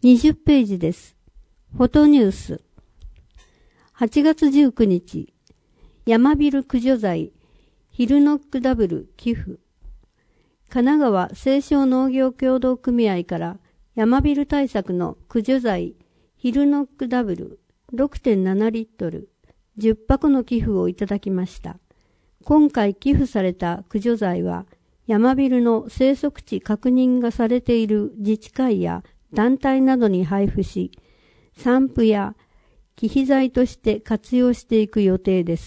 20ページです。フォトニュース。8月19日、山ビル駆除剤、ヒルノックダブル寄付。神奈川清少農業協同組合から山ビル対策の駆除剤、ヒルノックダブル 6.7 リットル、10箱の寄付をいただきました。今回寄付された駆除剤は、山ビルの生息地確認がされている自治会や団体などに配布し、散布や忌避剤として活用していく予定です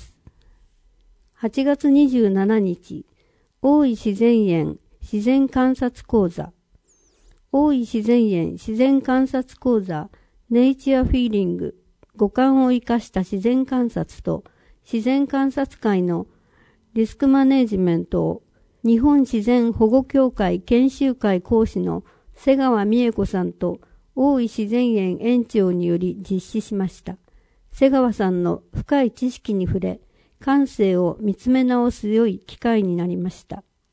。8月27日、大井自然園自然観察講座。大井自然園自然観察講座、ネイチアフィーリング、五感を生かした自然観察と自然観察会のリスクマネジメントを日本自然保護協会研修会講師の瀬川美恵子さんと大井自然園園長により実施しました。瀬川さんの深い知識に触れ、感性を見つめ直す良い機会になりました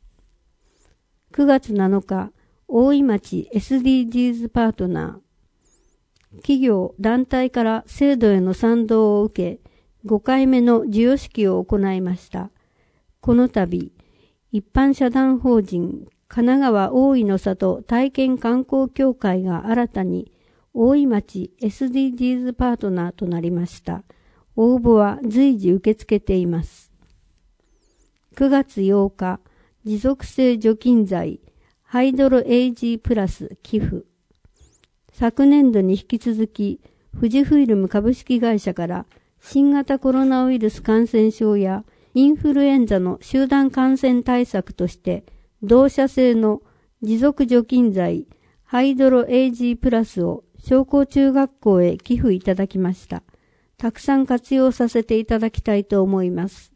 。9月7日、大井町 SDGs パートナー。企業、団体から制度への賛同を受け、5回目の授与式を行いました。この度、一般社団法人神奈川大井の里体験観光協会が新たに大井町 SDGs パートナーとなりました。応募は随時受け付けています。9月8日、持続性除菌剤ハイドロ AG プラス寄付。昨年度に引き続き、富士フイルム株式会社から新型コロナウイルス感染症やインフルエンザの集団感染対策として、同社製の持続除菌剤ハイドロ AG プラスを商工中学校へ寄付いただきました。たくさん活用させていただきたいと思います。